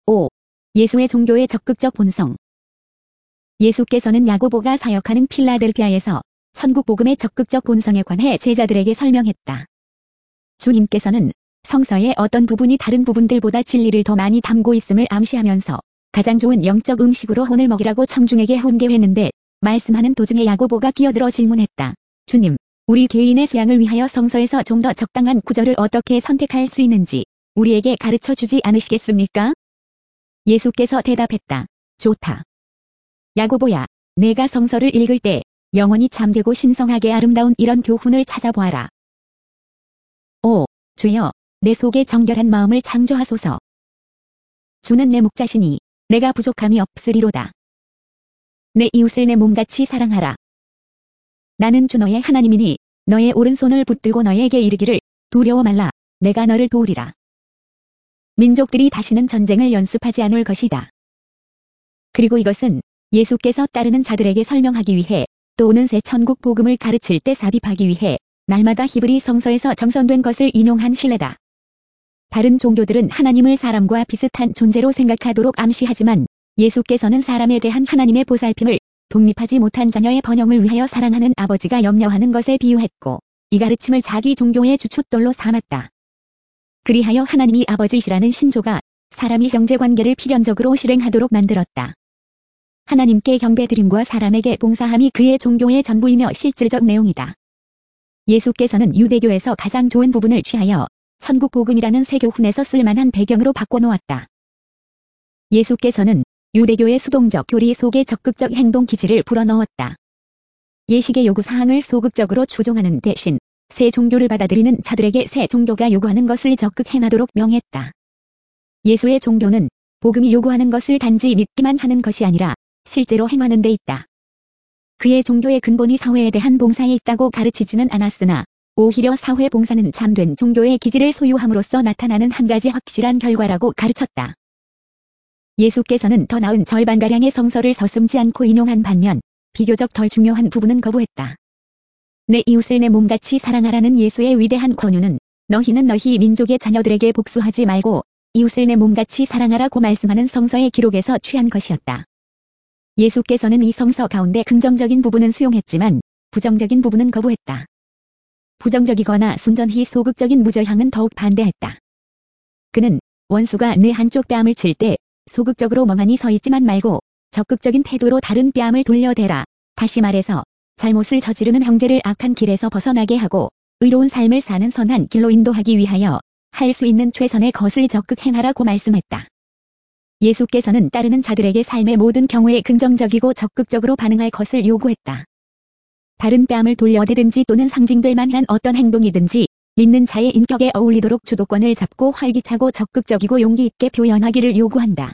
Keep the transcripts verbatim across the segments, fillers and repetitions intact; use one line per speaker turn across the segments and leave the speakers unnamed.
오. 예수의 종교의 적극적 본성. 예수께서는 야고보가 사역하는 필라델피아에서 천국 복음의 적극적 본성에 관해 제자들에게 설명했다. 주님께서는 성서의 어떤 부분이 다른 부분들보다 진리를 더 많이 담고 있음을 암시하면서 가장 좋은 영적 음식으로 혼을 먹이라고 청중에게 훈계했는데, 말씀하는 도중에 야고보가 끼어들어 질문했다. 주님, 우리 개인의 수양을 위하여 성서에서 좀 더 적당한 구절을 어떻게 선택할 수 있는지 우리에게 가르쳐 주지 않으시겠습니까? 예수께서 대답했다. 좋다. 야고보야, 내가 성서를 읽을 때 영원히 참되고 신성하게 아름다운 이런 교훈을 찾아보아라. 오. 주여, 내 속에 정결한 마음을 창조하소서. 주는 내 목자시니 내가 부족함이 없으리로다. 내 이웃을 내 몸같이 사랑하라. 나는 주 너의 하나님이니 너의 오른손을 붙들고 너에게 이르기를 두려워 말라, 내가 너를 도우리라. 민족들이 다시는 전쟁을 연습하지 않을 것이다. 그리고 이것은 예수께서 따르는 자들에게 설명하기 위해, 또 오는 새 천국 복음을 가르칠 때 삽입하기 위해 날마다 히브리 성서에서 정선된 것을 인용한 신뢰다. 다른 종교들은 하나님을 사람과 비슷한 존재로 생각하도록 암시하지만, 예수께서는 사람에 대한 하나님의 보살핌을 독립하지 못한 자녀의 번영을 위하여 사랑하는 아버지가 염려하는 것에 비유했고, 이 가르침을 자기 종교의 주춧돌로 삼았다. 그리하여 하나님이 아버지시라는 신조가 사람이 형제관계를 필연적으로 실행하도록 만들었다. 하나님께 경배드림과 사람에게 봉사함이 그의 종교의 전부이며 실질적 내용이다. 예수께서는 유대교에서 가장 좋은 부분을 취하여 천국 복음이라는 새 교훈에서 쓸만한 배경으로 바꿔놓았다. 예수께서는 유대교의 수동적 교리 속에 적극적 행동 기질을 불어넣었다. 예식의 요구사항을 소극적으로 추종하는 대신 새 종교를 받아들이는 자들에게 새 종교가 요구하는 것을 적극 행하도록 명했다. 예수의 종교는 복음이 요구하는 것을 단지 믿기만 하는 것이 아니라 실제로 행하는 데 있다. 그의 종교의 근본이 사회에 대한 봉사에 있다고 가르치지는 않았으나, 오히려 사회 봉사는 참된 종교의 기질을 소유함으로써 나타나는 한 가지 확실한 결과라고 가르쳤다. 예수께서는 더 나은 절반가량의 성서를 서슴지 않고 인용한 반면, 비교적 덜 중요한 부분은 거부했다. 내 이웃을 내 몸같이 사랑하라는 예수의 위대한 권유는 너희는 너희 민족의 자녀들에게 복수하지 말고 이웃을 내 몸같이 사랑하라고 말씀하는 성서의 기록에서 취한 것이었다. 예수께서는 이 성서 가운데 긍정적인 부분은 수용했지만 부정적인 부분은 거부했다. 부정적이거나 순전히 소극적인 무저항은 더욱 반대했다. 그는 원수가 내 한쪽 뺨을 칠 때 소극적으로 멍하니 서 있지만 말고 적극적인 태도로 다른 뺨을 돌려대라. 다시 말해서 잘못을 저지르는 형제를 악한 길에서 벗어나게 하고 의로운 삶을 사는 선한 길로 인도하기 위하여 할 수 있는 최선의 것을 적극 행하라고 말씀했다. 예수께서는 따르는 자들에게 삶의 모든 경우에 긍정적이고 적극적으로 반응할 것을 요구했다. 다른 뺨을 돌려대든지 또는 상징될 만한 어떤 행동이든지 믿는 자의 인격에 어울리도록 주도권을 잡고 활기차고 적극적이고 용기 있게 표현하기를 요구한다.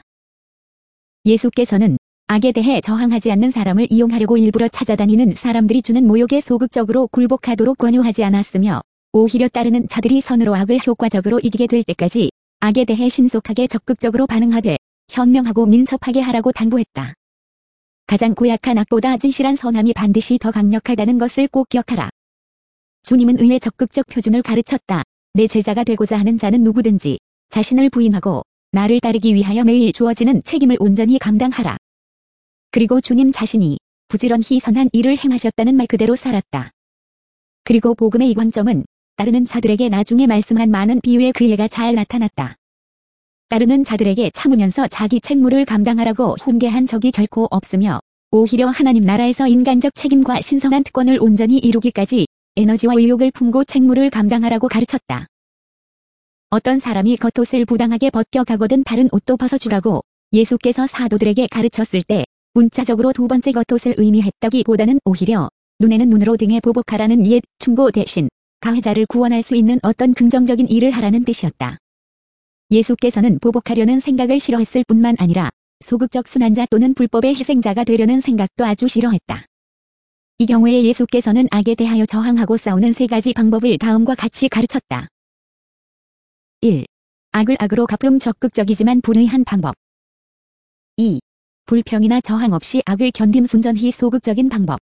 예수께서는 악에 대해 저항하지 않는 사람을 이용하려고 일부러 찾아다니는 사람들이 주는 모욕에 소극적으로 굴복하도록 권유하지 않았으며, 오히려 따르는 자들이 선으로 악을 효과적으로 이기게 될 때까지 악에 대해 신속하게 적극적으로 반응하되 현명하고 민첩하게 하라고 당부했다. 가장 고약한 악보다 진실한 선함이 반드시 더 강력하다는 것을 꼭 기억하라. 주님은 의의 적극적 표준을 가르쳤다. 내 제자가 되고자 하는 자는 누구든지 자신을 부인하고 나를 따르기 위하여 매일 주어지는 책임을 온전히 감당하라. 그리고 주님 자신이 부지런히 선한 일을 행하셨다는 말 그대로 살았다. 그리고 복음의 이 관점은 따르는 자들에게 나중에 말씀한 많은 비유의 그 예가 잘 나타났다. 따르는 자들에게 참으면서 자기 책무를 감당하라고 훈계한 적이 결코 없으며, 오히려 하나님 나라에서 인간적 책임과 신성한 특권을 온전히 이루기까지 에너지와 의욕을 품고 책무를 감당하라고 가르쳤다. 어떤 사람이 겉옷을 부당하게 벗겨가거든 다른 옷도 벗어주라고 예수께서 사도들에게 가르쳤을 때 문자적으로 두 번째 겉옷을 의미했다기보다는 오히려 눈에는 눈으로 등에 보복하라는 옛 충고 대신 가해자를 구원할 수 있는 어떤 긍정적인 일을 하라는 뜻이었다. 예수께서는 보복하려는 생각을 싫어했을 뿐만 아니라 소극적 순환자 또는 불법의 희생자가 되려는 생각도 아주 싫어했다. 이 경우에 예수께서는 악에 대하여 저항하고 싸우는 세 가지 방법을 다음과 같이 가르쳤다. 일. 악을 악으로 갚음 적극적이지만 불의한 방법. 이. 불평이나 저항 없이 악을 견딤 순전히 소극적인 방법.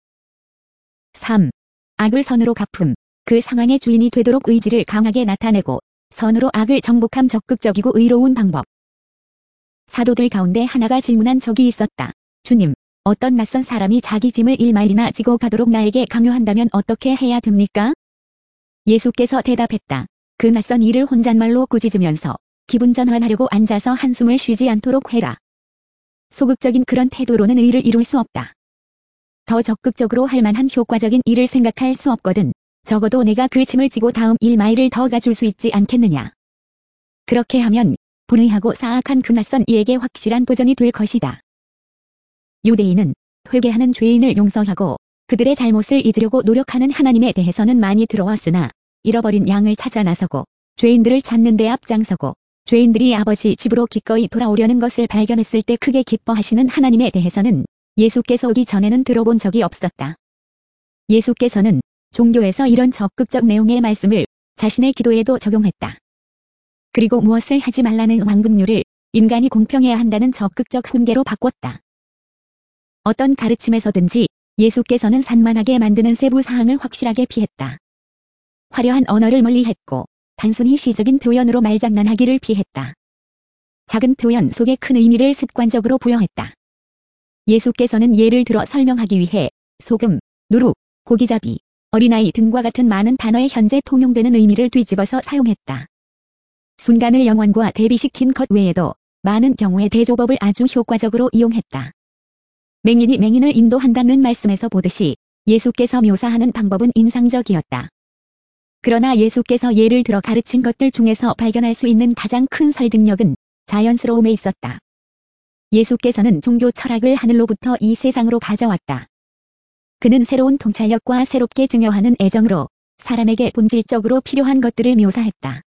삼. 악을 선으로 갚음. 그 상황의 주인이 되도록 의지를 강하게 나타내고 선으로 악을 정복함 적극적이고 의로운 방법. 사도들 가운데 하나가 질문한 적이 있었다. 주님, 어떤 낯선 사람이 자기 짐을 일 마일이나 지고 가도록 나에게 강요한다면 어떻게 해야 됩니까? 예수께서 대답했다. 그 낯선 일을 혼잣말로 꾸짖으면서 기분 전환하려고 앉아서 한숨을 쉬지 않도록 해라. 소극적인 그런 태도로는 의를 이룰 수 없다. 더 적극적으로 할 만한 효과적인 일을 생각할 수 없거든. 적어도 내가 그 짐을 지고 다음 일 마일을 더 가줄 수 있지 않겠느냐. 그렇게 하면 불의하고 사악한 그 낯선 이에게 확실한 도전이 될 것이다. 유대인은 회개하는 죄인을 용서하고 그들의 잘못을 잊으려고 노력하는 하나님에 대해서는 많이 들어왔으나 잃어버린 양을 찾아 나서고 죄인들을 찾는 데 앞장서고 죄인들이 아버지 집으로 기꺼이 돌아오려는 것을 발견했을 때 크게 기뻐하시는 하나님에 대해서는 예수께서 오기 전에는 들어본 적이 없었다. 예수께서는 종교에서 이런 적극적 내용의 말씀을 자신의 기도에도 적용했다. 그리고 무엇을 하지 말라는 왕급률을 인간이 공평해야 한다는 적극적 훈계로 바꿨다. 어떤 가르침에서든지 예수께서는 산만하게 만드는 세부 사항을 확실하게 피했다. 화려한 언어를 멀리했고 단순히 시적인 표현으로 말장난하기를 피했다. 작은 표현 속에 큰 의미를 습관적으로 부여했다. 예수께서는 예를 들어 설명하기 위해 소금, 누룩, 고기잡이, 어린아이 등과 같은 많은 단어의 현재 통용되는 의미를 뒤집어서 사용했다. 순간을 영원과 대비시킨 것 외에도 많은 경우에 대조법을 아주 효과적으로 이용했다. 맹인이 맹인을 인도한다는 말씀에서 보듯이 예수께서 묘사하는 방법은 인상적이었다. 그러나 예수께서 예를 들어 가르친 것들 중에서 발견할 수 있는 가장 큰 설득력은 자연스러움에 있었다. 예수께서는 종교 철학을 하늘로부터 이 세상으로 가져왔다. 그는 새로운 통찰력과 새롭게 증여하는 애정으로 사람에게 본질적으로 필요한 것들을 묘사했다.